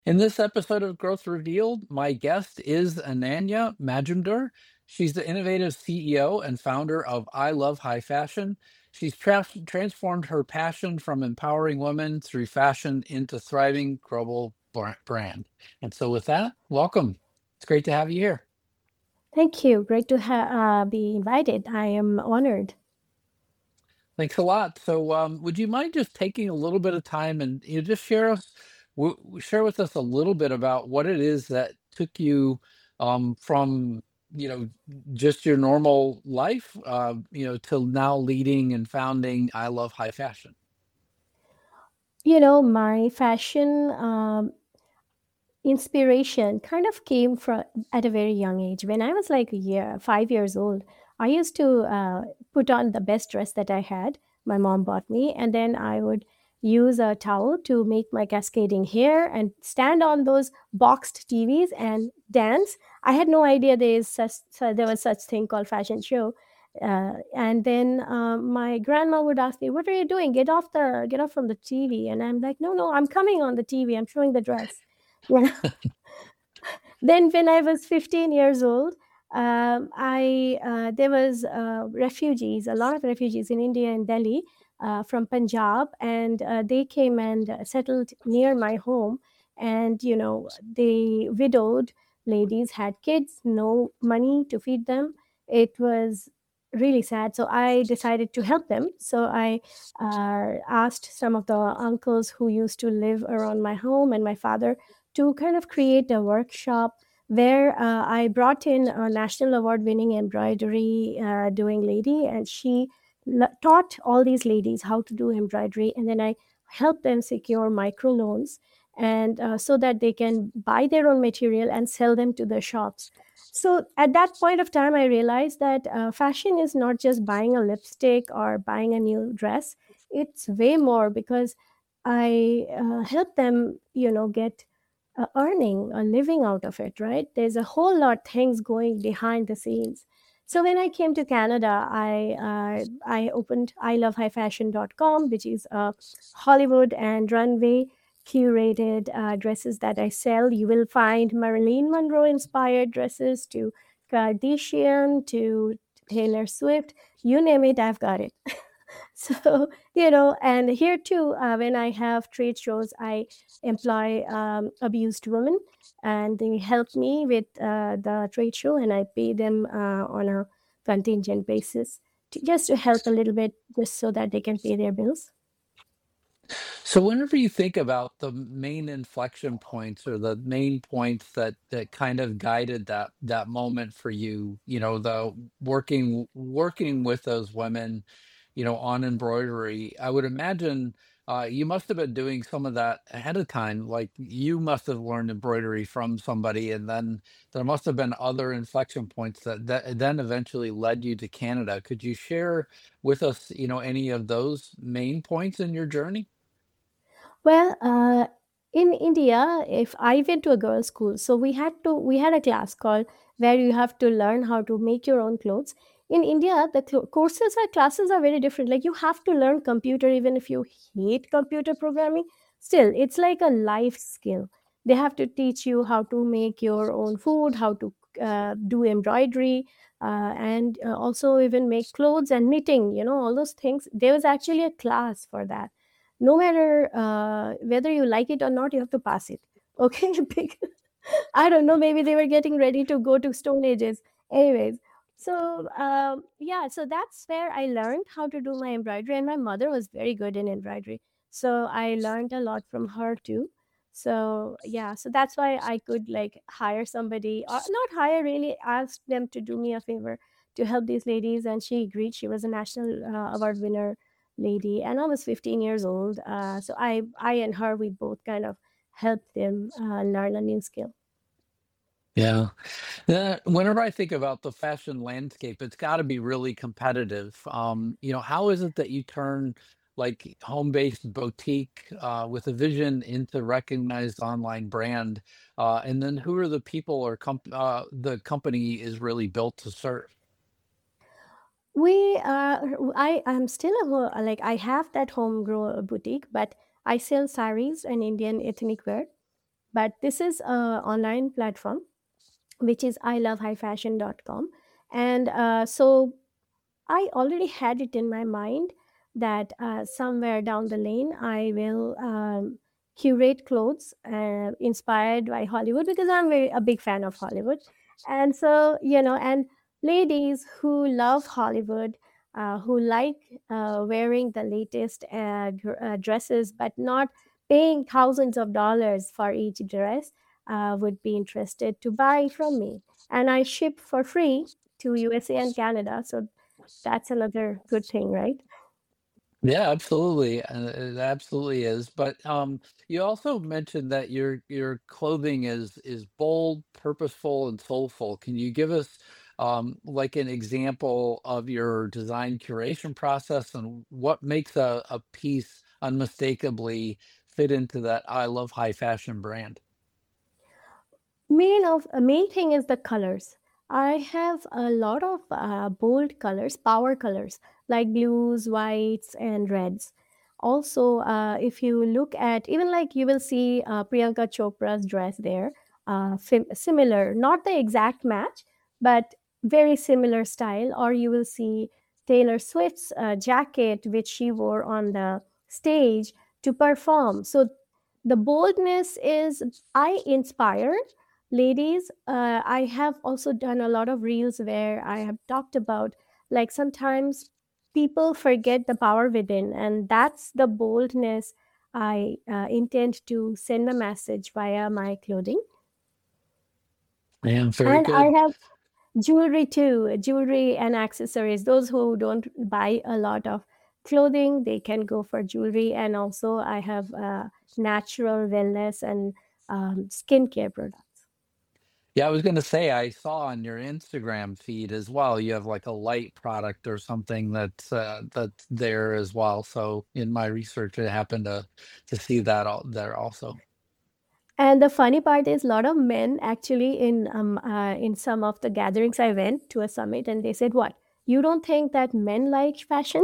In this episode of Growth Revealed, my guest is Ananya Majumdar. She's the innovative CEO and founder of I Love High Fashion. She's transformed her passion from empowering women through fashion into thriving global brand. And so, with that, welcome. It's great to have you here. Thank you. Great to be invited. I am honored. Thanks a lot. So, would you mind just taking a little bit of time and just share with us a little bit about what it is that took you from just your normal life, till now leading and founding I Love High Fashion. My fashion inspiration kind of came from at a very young age. When I was like 5 years old, I used to put on the best dress that I had. My mom bought me, and then I would use a towel to make my cascading hair and stand on those boxed TVs and dance. I had no idea there was such thing called fashion show. And then my grandma would ask me, "What are you doing? Get off from the TV." And I'm like, "No, no, I'm coming on the TV. I'm showing the dress." Then when I was 15 years old, I there was a lot of refugees in India and Delhi from Punjab, and they came and settled near my home. And the widowed ladies had kids, no money to feed them. It was really sad. So I decided to help them. So I asked some of the uncles who used to live around my home and my father to kind of create a workshop where I brought in a national award winning embroidery doing lady, and she taught all these ladies how to do embroidery. And then I helped them secure microloans and so that they can buy their own material and sell them to the shops. So at that point of time, I realized that fashion is not just buying a lipstick or buying a new dress. It's way more, because I help them, get earning a living out of it, right? There's a whole lot things going behind the scenes. So when I came to Canada, I opened ilovehighfashion.com, which is a Hollywood and runway curated dresses that I sell. You will find Marilyn Monroe inspired dresses to Kardashian to Taylor Swift, you name it, I've got it. So and here too, when I have trade shows, I employ abused women, and they help me with the trade show, and I pay them on a contingent basis just to help a little bit, just so that they can pay their bills. So, whenever you think about the main inflection points or the main points that kind of guided that moment for you, the working with those women, on embroidery, I would imagine you must have been doing some of that ahead of time. Like you must have learned embroidery from somebody, and then there must have been other inflection points that then eventually led you to Canada. Could you share with us, any of those main points in your journey? Well, in India, if I went to a girls' school, so we had a class called where you have to learn how to make your own clothes. In India, the courses or classes are very different. Like you have to learn computer, even if you hate computer programming. Still, it's like a life skill. They have to teach you how to make your own food, how to do embroidery, and also even make clothes and knitting. All those things. There was actually a class for that. No matter whether you like it or not, you have to pass it. Okay. I don't know, maybe they were getting ready to go to stone ages. Anyways, so yeah, so that's where I learned how to do my embroidery, and my mother was very good in embroidery, so I learned a lot from her too. So yeah, so that's why I could like hire somebody, or not hire, really ask them to do me a favor to help these ladies, and she agreed. She was a national award winner lady, and I was 15 years old. So I and her, we both kind of helped them learn a new skill. Yeah. Whenever I think about the fashion landscape, it's got to be really competitive. How is it that you turn like home-based boutique with a vision into recognized online brand? And then who are the people or the company is really built to serve? I am still like I have that home grow boutique, but I sell saris and Indian ethnic wear. but this is a online platform, which is ilovehighfashion.com. And so I already had it in my mind that somewhere down the lane I will curate clothes inspired by Hollywood, because I'm a big fan of Hollywood. And so, and ladies who love Hollywood, who like wearing the latest dresses, but not paying thousands of dollars for each dress, would be interested to buy from me. And I ship for free to USA and Canada. So that's another good thing, right? Yeah, absolutely. It absolutely is. But you also mentioned that your clothing is bold, purposeful, and soulful. Can you give us like an example of your design curation process and what makes a piece unmistakably fit into that I love high fashion brand? Main thing is the colors. I have a lot of bold colors, power colors, like blues, whites, and reds. Also, if you look at, even like, you will see Priyanka Chopra's dress there, similar, not the exact match, but very similar style. Or you will see Taylor Swift's jacket, which she wore on the stage to perform. So the boldness is, I inspired ladies. I have also done a lot of reels where I have talked about, like, sometimes people forget the power within, and that's the boldness I intend to send a message via my clothing. Yeah, very And I good. have jewelry too, jewelry and accessories. Those who don't buy a lot of clothing, they can go for jewelry. And also I have natural wellness and skincare products. Yeah, I was going to say I saw on your Instagram feed as well. You have like a light product or something that's there as well. So in my research, I happened to see that there also. And the funny part is, a lot of men actually, in some of the gatherings I went to a summit, and they said, "What? You don't think that men like fashion?"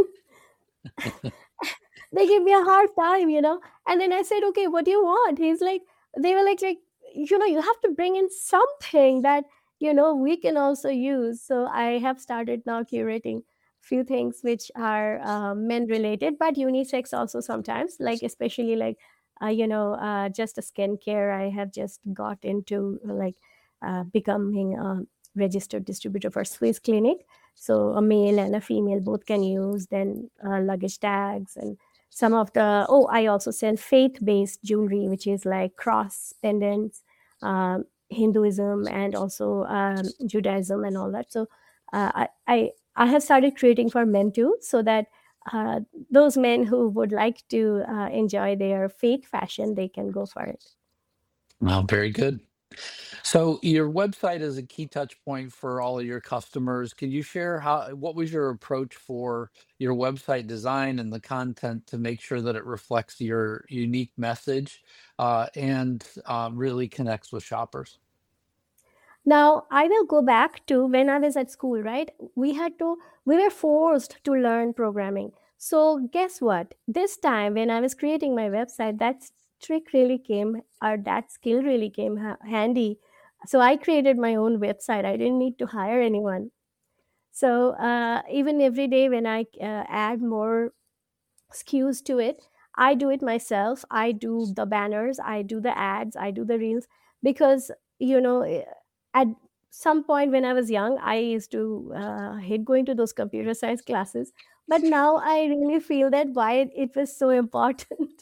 They give me a hard time. And then I said, "Okay, what do you want?" He's like, they were like, you have to bring in something that we can also use. So I have started now curating few things which are men related, but unisex also sometimes. Like, especially like just a skincare. I have just got into, like, becoming a registered distributor for Swiss Clinic. So a male and a female both can use. Then luggage tags, and some of the, oh, I also sell faith based jewelry, which is like cross pendants, Hinduism, and also Judaism, and all that. So I have started creating for men too, so that uh, those men who would like to enjoy their faith fashion, they can go for it. Well, very good. So your website is a key touch point for all of your customers. Can you share what was your approach for your website design and the content to make sure that it reflects your unique message and really connects with shoppers? Now, I will go back to when I was at school, right? We were forced to learn programming. So, guess what? This time, when I was creating my website, that trick really came, or that skill really came handy. So, I created my own website. I didn't need to hire anyone. So, even every day when I add more SKUs to it, I do it myself. I do the banners, I do the ads, I do the reels, because you know eh, at some point when I was young, I used to hate going to those computer science classes, but now I really feel that why it was so important.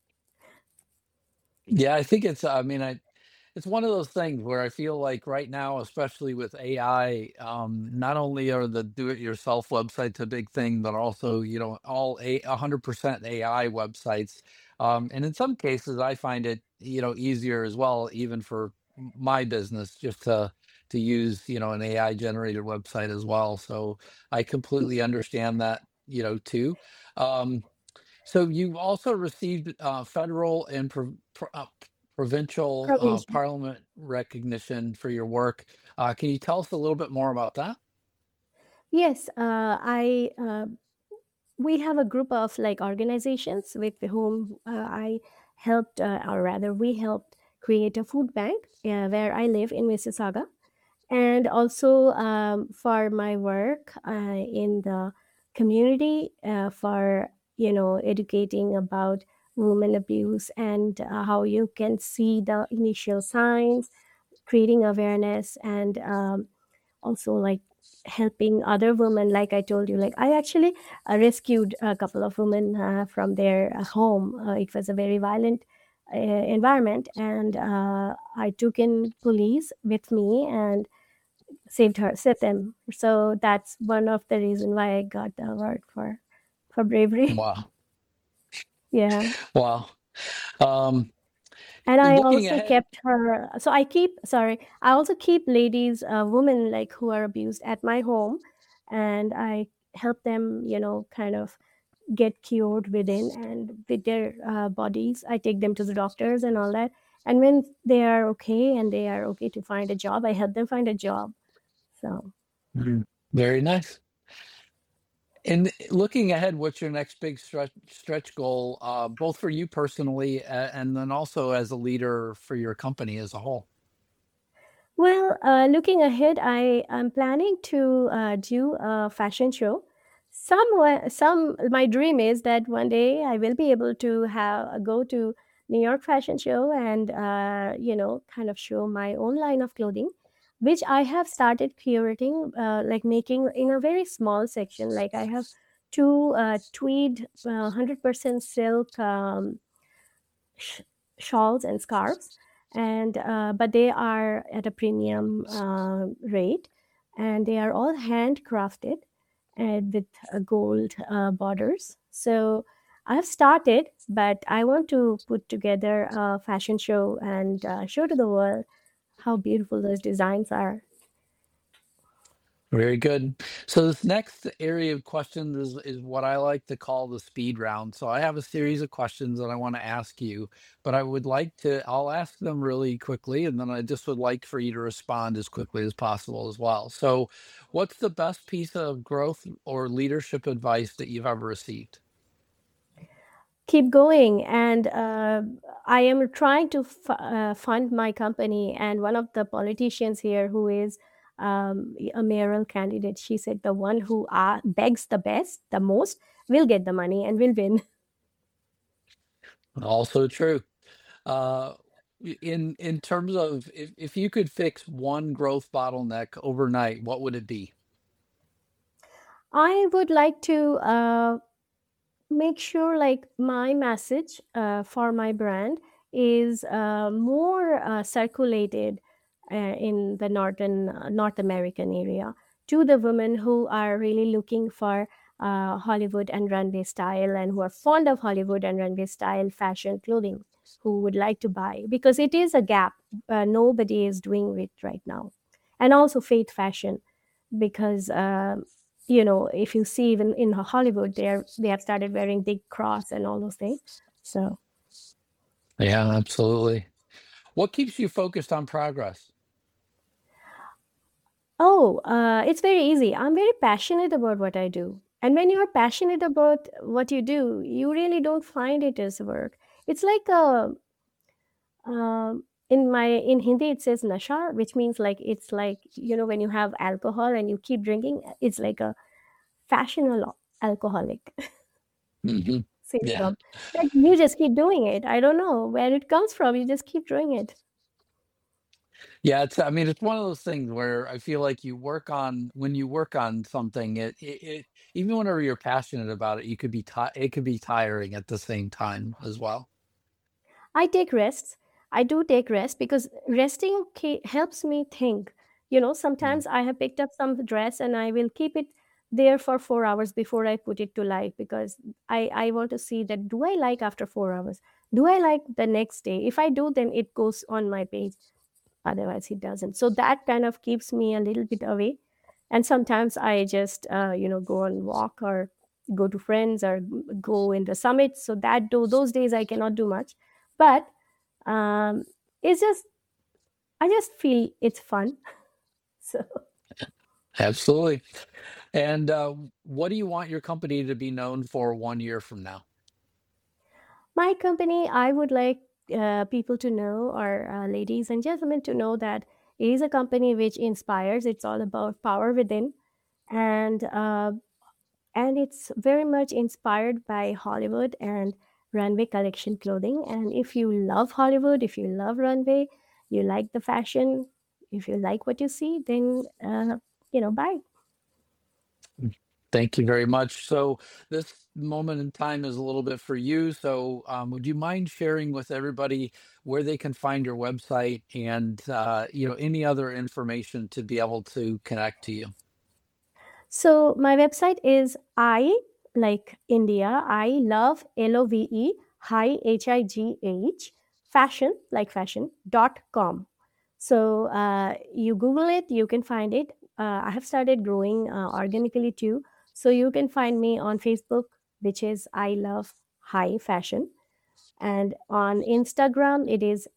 Yeah, I think it's one of those things where I feel like right now, especially with AI, not only are the do-it-yourself websites a big thing, but also, all 100% AI websites. And in some cases, I find it, easier as well, even for my business, just to use, an AI generated website as well. So I completely understand that, too. Um, so you've also received federal and provincial Provision. parliament recognition for your work. Can you tell us a little bit more about that? Yes, I we have a group of, like, organizations with whom I helped, or rather we helped create a food bank where I live in Mississauga, and also for my work in the community for educating about women abuse and how you can see the initial signs, creating awareness, and also like helping other women. Like I told you, like I actually rescued a couple of women from their home. It was a very violent environment, and I took in police with me and saved them. So that's one of the reason why I got the award for bravery. Wow. Yeah. Wow. Um, And I looking also ahead. kept her. So I keep, sorry, I also keep ladies, women like who are abused at my home, and I help them, kind of get cured within and with their bodies. I take them to the doctors and all that. And when they are okay and they are okay to find a job, I help them find a job. So. Mhm. Very nice. And looking ahead, what's your next big stretch goal, both for you personally and then also as a leader for your company as a whole? Well, looking ahead, I am planning to do a fashion show. My dream is that one day I will be able to have go to New York Fashion Show and kind of show my own line of clothing, which I have started curating, like making in a very small section. Like I have two tweed, 100% silk. Sh- Shawls and scarves, and but they are at a premium rate, and they are all handcrafted and with gold borders. So I've started, but I want to put together a fashion show and show to the world how beautiful those designs are. Very good. So this next area of questions is what I like to call the speed round. So I have a series of questions that I want to ask you, but I'll ask them really quickly, and then I just would like for you to respond as quickly as possible as well. So what's the best piece of growth or leadership advice that you've ever received? Keep going, and I am trying to fund my company, and one of the politicians here who is a mayoral candidate, she said the one who begs the most will get the money and will win. Also true. Uh, in terms of if you could fix one growth bottleneck overnight, what would it be? I would like to make sure like my message for my brand is more circulated in the North American area to the women who are really looking for Hollywood and runway style, and who are fond of Hollywood and runway style fashion clothing, who would like to buy, because it is a gap. Nobody is doing it right now. And also faith fashion, because if you see even in Hollywood, they have started wearing big cross and all those things. So, Yeah, absolutely. What keeps you focused on progress? oh, it's very easy. I'm very passionate about what I do, and when you're passionate about what you do, you really don't find it as work. It's like a in Hindi it says nasha, which means like it's like when you have alcohol and you keep drinking, it's like a fashion alcoholic Hmm. Yeah. syndrome. Like you just keep doing it. I don't know where it comes from. You just keep doing it. Yeah, I mean, it's one of those things where I feel like when you work on something, even whenever you're passionate about it, it could be tiring at the same time as well. I take rests. I do take rest because resting helps me think. Mm. Sometimes I have picked up some dress and I will keep it there for 4 hours before I put it to light, because I want to see that do I like after 4 hours? Do I like the next day? If I do, then it goes on my page. Otherwise, it doesn't. So that kind of keeps me a little bit away. And sometimes I just go on walk or go to friends or go in the summit. So that those days I cannot do much, but um, it's just I just feel it's fun. So Absolutely. And what do you want your company to be known for 1 year from now? my company, I would like people to know, or ladies and gentlemen to know, that it is a company which inspires. It's all about power within, and it's very much inspired by Hollywood and runway collection clothing. And if you love Hollywood, if you love runway, you like the fashion, if you like what you see, then buy. Thank you very much. So this moment in time is a little bit for you. So would you mind sharing with everybody where they can find your website and any other information to be able to connect to you? So my website is like India, I love LOVE, HIGH, fashion like fashion.com. So you Google it, you can find it. I have started growing organically too. So you can find me on Facebook, which is I love high fashion. And on Instagram, it is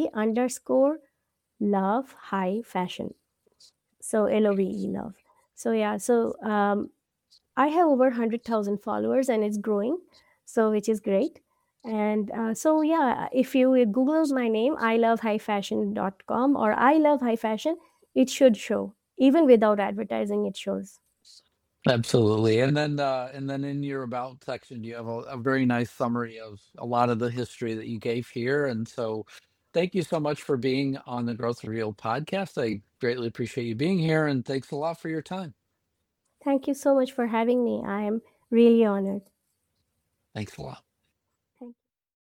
I_love high fashion. So LOVE, love. So yeah, so I have over 100,000 followers and it's growing, so which is great. And so yeah, if you Google my name, ilovehighfashion.com or I love high fashion, it should show. Even without advertising, it shows. Absolutely. And then in your about section, you have a very nice summary of a lot of the history that you gave here. And so thank you so much for being on the Growth Revealed podcast. I greatly appreciate you being here, and thanks a lot for your time. Thank you so much for having me. I am really honored. Thanks a lot.